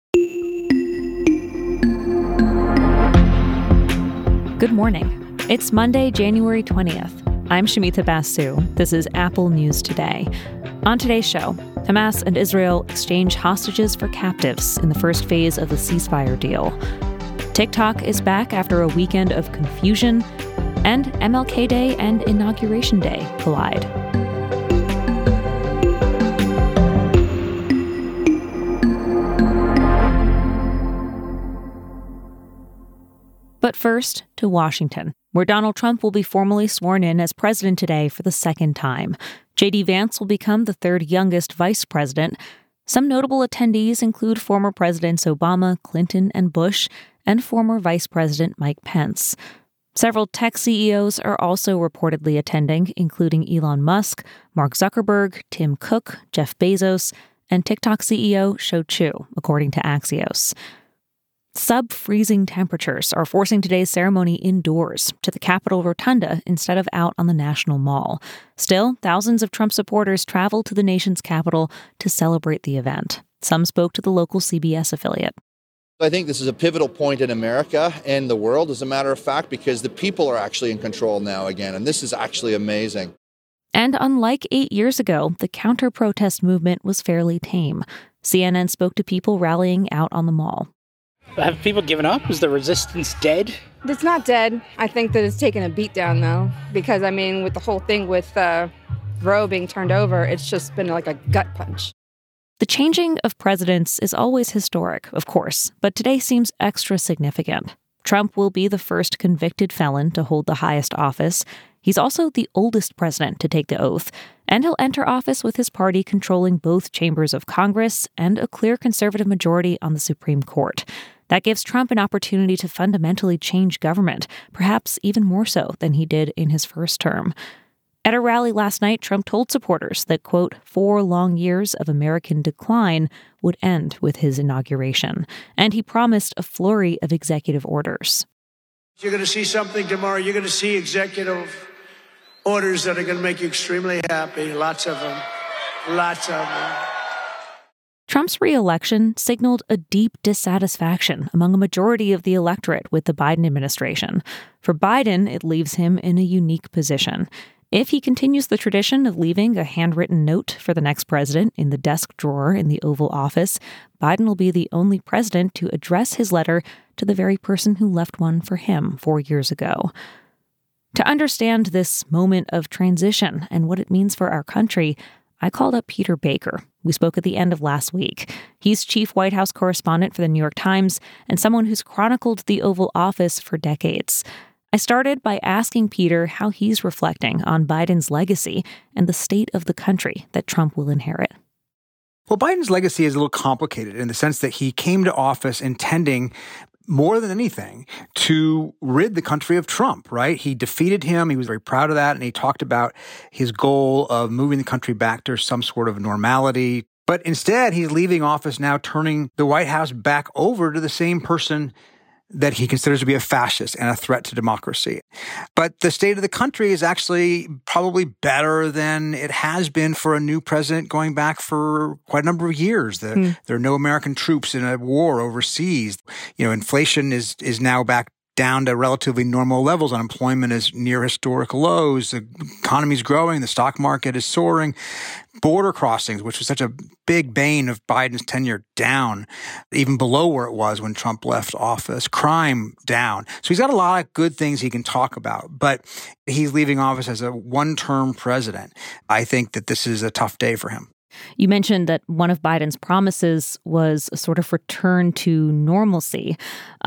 Good morning. It's Monday, January 20th. I'm Shamita Basu. This is Apple News Today. On today's show, Hamas and Israel exchange hostages for captives in the first phase of the ceasefire deal. TikTok is back after a weekend of confusion, and MLK Day and Inauguration Day collide. But first, to Washington, where Donald Trump will be formally sworn in as president today for the second time. J.D. Vance will become the third youngest vice president. Some notable attendees include former Presidents Obama, Clinton, and Bush, and former Vice President Mike Pence. Several tech CEOs are also reportedly attending, including Elon Musk, Mark Zuckerberg, Tim Cook, Jeff Bezos, and TikTok CEO Shou Chew, according to Axios. Sub-freezing temperatures are forcing today's ceremony indoors to the Capitol Rotunda instead of out on the National Mall. Still, thousands of Trump supporters traveled to the nation's capital to celebrate the event. Some spoke to the local CBS affiliate. I think this is a pivotal point in America and the world, as a matter of fact, because the people are actually in control now again, and this is actually amazing. And unlike 8 years ago, the counter-protest movement was fairly tame. CNN spoke to people rallying out on the mall. Have people given up? Is the resistance dead? It's not dead. I think that it's taken a beat down, though, because, with the whole thing with Roe being turned over, it's just been like a gut punch. The changing of presidents is always historic, of course, but today seems extra significant. Trump will be the first convicted felon to hold the highest office. He's also the oldest president to take the oath, and he'll enter office with his party controlling both chambers of Congress and a clear conservative majority on the Supreme Court. That gives Trump an opportunity to fundamentally change government, perhaps even more so than he did in his first term. At a rally last night, Trump told supporters that, quote, 4 long years of American decline would end with his inauguration, and he promised a flurry of executive orders. You're going to see something tomorrow. You're going to see executive orders that are going to make you extremely happy. Lots of them. Lots of them. Trump's re-election signaled a deep dissatisfaction among a majority of the electorate with the Biden administration. For Biden, it leaves him in a unique position. If he continues the tradition of leaving a handwritten note for the next president in the desk drawer in the Oval Office, Biden will be the only president to address his letter to the very person who left one for him 4 years ago. To understand this moment of transition and what it means for our country, I called up Peter Baker. We spoke at the end of last week. He's chief White House correspondent for the New York Times and someone who's chronicled the Oval Office for decades. I started by asking Peter how he's reflecting on Biden's legacy and the state of the country that Trump will inherit. Well, Biden's legacy is a little complicated in the sense that he came to office intending, more than anything, to rid the country of Trump, right? He defeated him. He was very proud of that. And he talked about his goal of moving the country back to some sort of normality. But instead, he's leaving office now, turning the White House back over to the same person that he considers to be a fascist and a threat to democracy. But the state of the country is actually probably better than it has been for a new president going back for quite a number of years. There are no American troops in a war overseas. Inflation is now back down to relatively normal levels. Unemployment is near historic lows. The economy's growing. The stock market is soaring. Border crossings, which was such a big bane of Biden's tenure, down, even below where it was when Trump left office. Crime, down. So he's got a lot of good things he can talk about, but he's leaving office as a one-term president. I think that this is a tough day for him. You mentioned that one of Biden's promises was a sort of return to normalcy.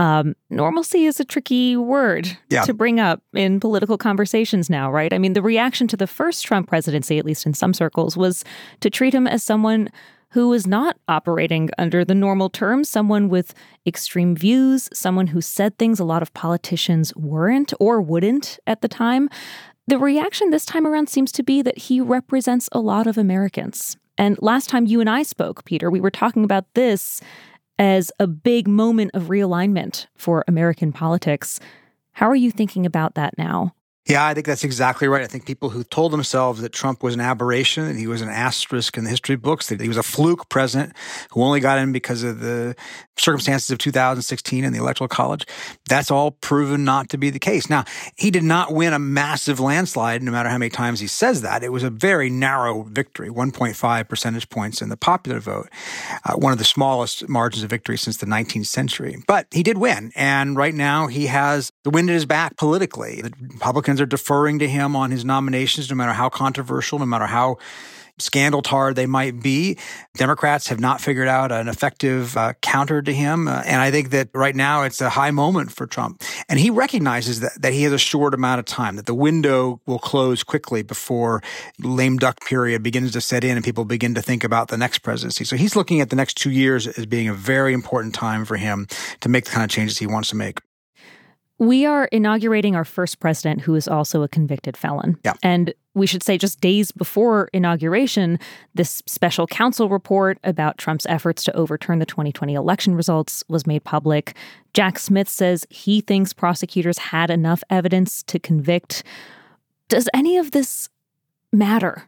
Normalcy is a tricky word to bring up in political conversations now, right? The reaction to the first Trump presidency, at least in some circles, was to treat him as someone who was not operating under the normal terms, someone with extreme views, someone who said things a lot of politicians weren't or wouldn't at the time. The reaction this time around seems to be that he represents a lot of Americans. And last time you and I spoke, Peter, we were talking about this as a big moment of realignment for American politics. How are you thinking about that now? Yeah, I think that's exactly right. I think people who told themselves that Trump was an aberration, that he was an asterisk in the history books, that he was a fluke president who only got in because of the circumstances of 2016 in the Electoral College, that's all proven not to be the case. Now, he did not win a massive landslide, no matter how many times he says that. It was a very narrow victory, 1.5 percentage points in the popular vote, one of the smallest margins of victory since the 19th century. But he did win, and right now he has the wind at his back politically. The Republicans are deferring to him on his nominations, no matter how controversial, no matter how scandal-tarred they might be. Democrats have not figured out an effective counter to him. And I think that right now it's a high moment for Trump. And he recognizes that he has a short amount of time, that the window will close quickly before lame duck period begins to set in and people begin to think about the next presidency. So he's looking at the next 2 years as being a very important time for him to make the kind of changes he wants to make. We are inaugurating our first president who is also a convicted felon. Yeah. And we should say just days before inauguration, this special counsel report about Trump's efforts to overturn the 2020 election results was made public. Jack Smith says he thinks prosecutors had enough evidence to convict. Does any of this matter?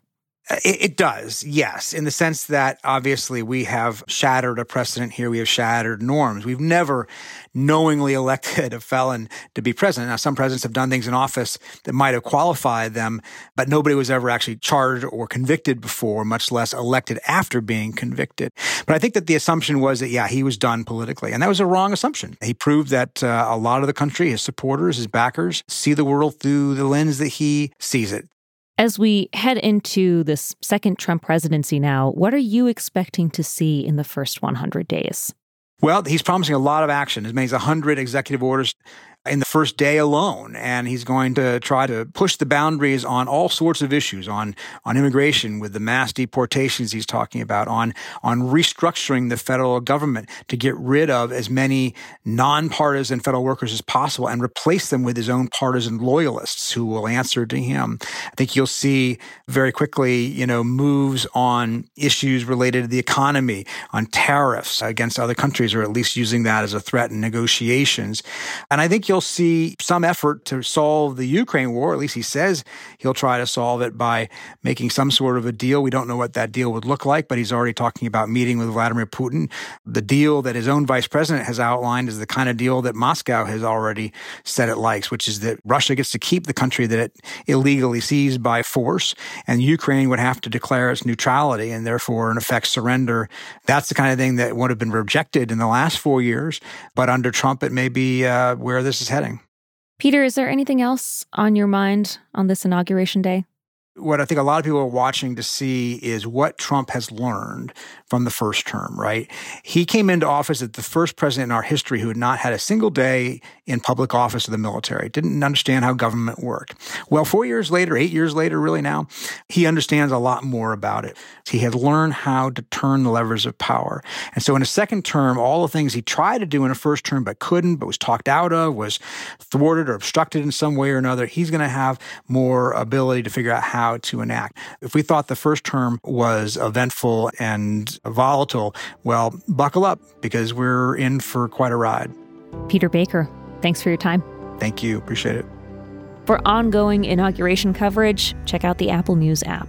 It does, yes, in the sense that obviously we have shattered a precedent here. We have shattered norms. We've never knowingly elected a felon to be president. Now, some presidents have done things in office that might have qualified them, but nobody was ever actually charged or convicted before, much less elected after being convicted. But I think that the assumption was that, yeah, he was done politically. And that was a wrong assumption. He proved that a lot of the country, his supporters, his backers, see the world through the lens that he sees it. As we head into this second Trump presidency now, what are you expecting to see in the first 100 days? Well, he's promising a lot of action, as many as 100 executive orders in the first day alone. And he's going to try to push the boundaries on all sorts of issues, on immigration with the mass deportations he's talking about, on restructuring the federal government to get rid of as many nonpartisan federal workers as possible and replace them with his own partisan loyalists who will answer to him. I think you'll see very quickly, moves on issues related to the economy, on tariffs against other countries, or at least using that as a threat in negotiations. And I think you'll see some effort to solve the Ukraine war. At least he says he'll try to solve it by making some sort of a deal. We don't know what that deal would look like, but he's already talking about meeting with Vladimir Putin. The deal that his own vice president has outlined is the kind of deal that Moscow has already said it likes, which is that Russia gets to keep the country that it illegally seized by force, and Ukraine would have to declare its neutrality and therefore, in effect, surrender. That's the kind of thing that would have been rejected in the last 4 years, but under Trump, it may be where this is heading. Peter, is there anything else on your mind on this inauguration day? What I think a lot of people are watching to see is what Trump has learned from the first term, right? He came into office as the first president in our history who had not had a single day in public office of the military, didn't understand how government worked. Well, 4 years later, 8 years later, really now, he understands a lot more about it. He had learned how to turn the levers of power. And so in a second term, all the things he tried to do in a first term but couldn't, but was talked out of, was thwarted or obstructed in some way or another, he's going to have more ability to figure out how to enact. If we thought the first term was eventful and volatile, well, buckle up because we're in for quite a ride. Peter Baker, thanks for your time. Thank you. Appreciate it. For ongoing inauguration coverage, check out the Apple News app.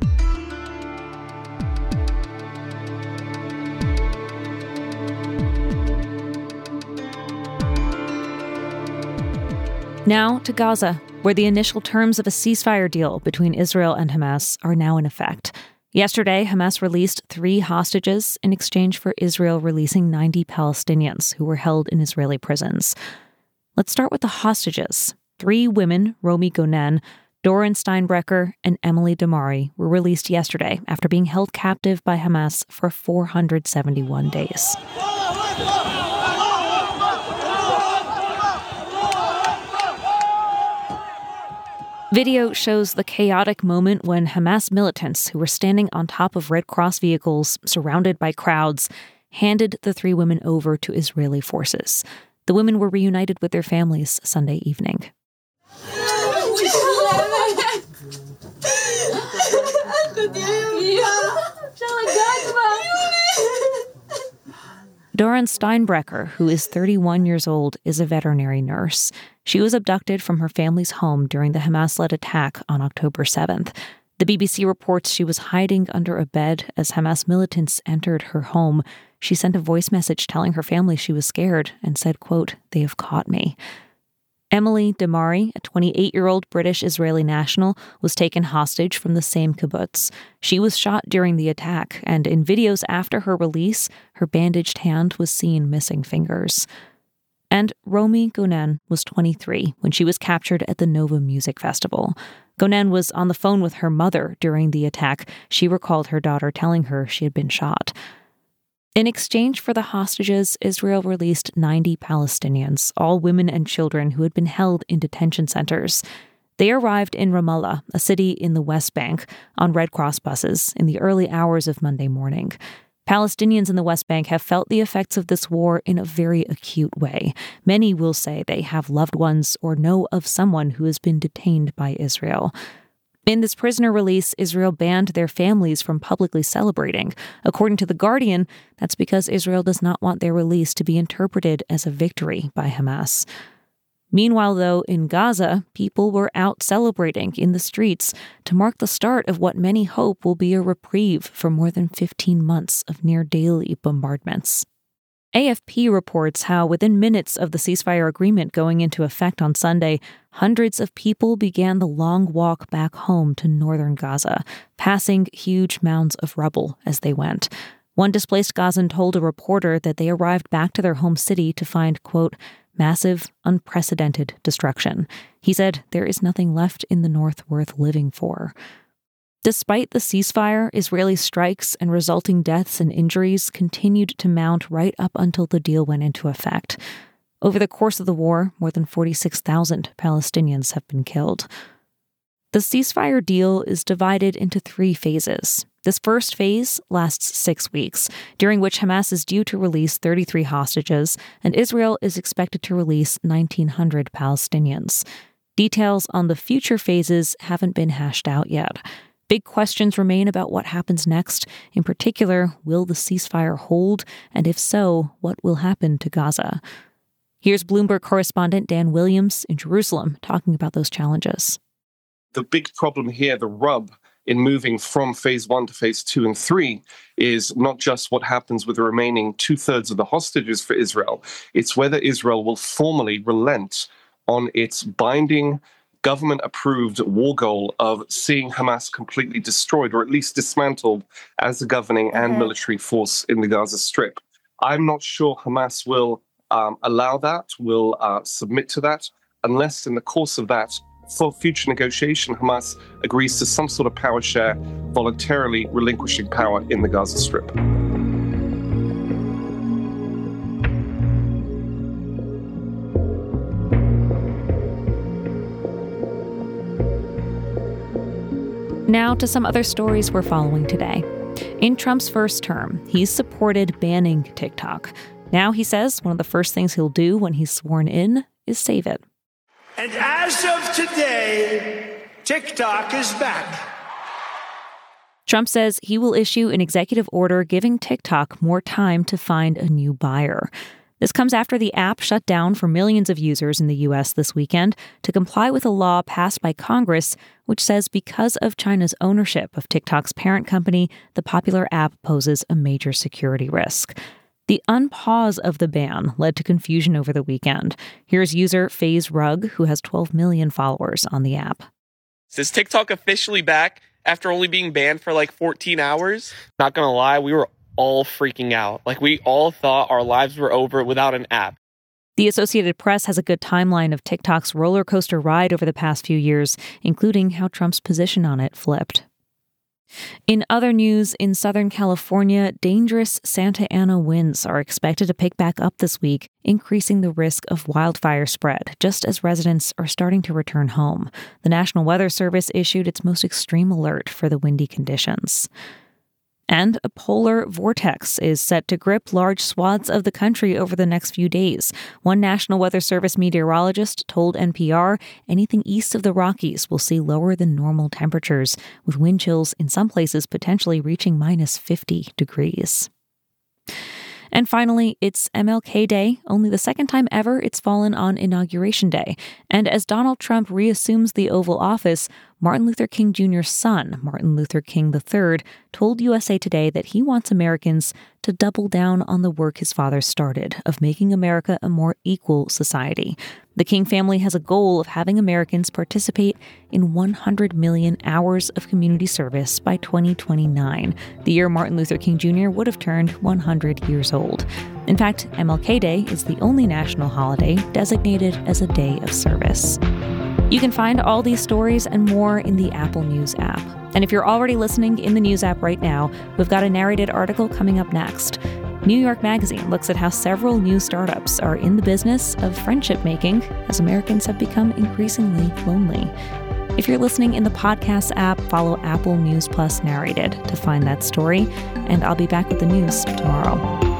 Now to Gaza, where the initial terms of a ceasefire deal between Israel and Hamas are now in effect. Yesterday, Hamas released 3 hostages in exchange for Israel releasing 90 Palestinians who were held in Israeli prisons. Let's start with the hostages. 3 women, Romi Gonen, Doron Steinbrecher, and Emily Damari, were released yesterday after being held captive by Hamas for 471 days. Video shows the chaotic moment when Hamas militants who were standing on top of Red Cross vehicles, surrounded by crowds, handed the 3 women over to Israeli forces. The women were reunited with their families Sunday evening. Doron Steinbrecher, who is 31 years old, is a veterinary nurse. She was abducted from her family's home during the Hamas-led attack on October 7th. The BBC reports she was hiding under a bed as Hamas militants entered her home. She sent a voice message telling her family she was scared and said, quote, "They have caught me." Emily Damari, a 28-year-old British-Israeli national, was taken hostage from the same kibbutz. She was shot during the attack, and in videos after her release, her bandaged hand was seen missing fingers. And Romi Gonen was 23 when she was captured at the Nova Music Festival. Gonen was on the phone with her mother during the attack. She recalled her daughter telling her she had been shot. In exchange for the hostages, Israel released 90 Palestinians, all women and children who had been held in detention centers. They arrived in Ramallah, a city in the West Bank, on Red Cross buses in the early hours of Monday morning. Palestinians in the West Bank have felt the effects of this war in a very acute way. Many will say they have loved ones or know of someone who has been detained by Israel. In this prisoner release, Israel banned their families from publicly celebrating. According to The Guardian, that's because Israel does not want their release to be interpreted as a victory by Hamas. Meanwhile, though, in Gaza, people were out celebrating in the streets to mark the start of what many hope will be a reprieve for more than 15 months of near-daily bombardments. AFP reports how within minutes of the ceasefire agreement going into effect on Sunday, hundreds of people began the long walk back home to northern Gaza, passing huge mounds of rubble as they went. One displaced Gazan told a reporter that they arrived back to their home city to find, quote, massive, unprecedented destruction. He said, "There is nothing left in the north worth living for." Despite the ceasefire, Israeli strikes and resulting deaths and injuries continued to mount right up until the deal went into effect. Over the course of the war, more than 46,000 Palestinians have been killed. The ceasefire deal is divided into 3 phases. This first phase lasts 6 weeks, during which Hamas is due to release 33 hostages, and Israel is expected to release 1,900 Palestinians. Details on the future phases haven't been hashed out yet. Big questions remain about what happens next. In particular, will the ceasefire hold? And if so, what will happen to Gaza? Here's Bloomberg correspondent Dan Williams in Jerusalem talking about those challenges. The big problem here, the rub in moving from phase 1 to phase 2 and 3, is not just what happens with the remaining 2/3 of the hostages for Israel. It's whether Israel will formally relent on its binding government-approved war goal of seeing Hamas completely destroyed or at least dismantled as the governing and military force in the Gaza Strip. I'm not sure Hamas will allow that, will submit to that, unless in the course of that, for future negotiation, Hamas agrees to some sort of power share, voluntarily relinquishing power in the Gaza Strip. Now to some other stories we're following today. In Trump's first term, he's supported banning TikTok. Now he says one of the first things he'll do when he's sworn in is save it. And as of today, TikTok is back. Trump says he will issue an executive order giving TikTok more time to find a new buyer. This comes after the app shut down for millions of users in the U.S. this weekend to comply with a law passed by Congress, which says because of China's ownership of TikTok's parent company, the popular app poses a major security risk. The unpause of the ban led to confusion over the weekend. Here's user FaZe Rug, who has 12 million followers on the app. Is TikTok officially back after only being banned for like 14 hours? Not gonna lie, we were all freaking out. Like, we all thought our lives were over without an app. The Associated Press has a good timeline of TikTok's roller coaster ride over the past few years, including how Trump's position on it flipped. In other news, in Southern California, dangerous Santa Ana winds are expected to pick back up this week, increasing the risk of wildfire spread, just as residents are starting to return home. The National Weather Service issued its most extreme alert for the windy conditions. And a polar vortex is set to grip large swaths of the country over the next few days. One National Weather Service meteorologist told NPR anything east of the Rockies will see lower than normal temperatures, with wind chills in some places potentially reaching -50 degrees. And finally, it's MLK Day, only the second time ever it's fallen on Inauguration Day. And as Donald Trump reassumes the Oval Office, Martin Luther King Jr.'s son, Martin Luther King III, told USA Today that he wants Americans to double down on the work his father started of making America a more equal society. The King family has a goal of having Americans participate in 100 million hours of community service by 2029, the year Martin Luther King Jr. would have turned 100 years old. In fact, MLK Day is the only national holiday designated as a day of service. You can find all these stories and more in the Apple News app. And if you're already listening in the News app right now, we've got a narrated article coming up next. New York Magazine looks at how several new startups are in the business of friendship making as Americans have become increasingly lonely. If you're listening in the podcast app, follow Apple News Plus Narrated to find that story. And I'll be back with the news tomorrow.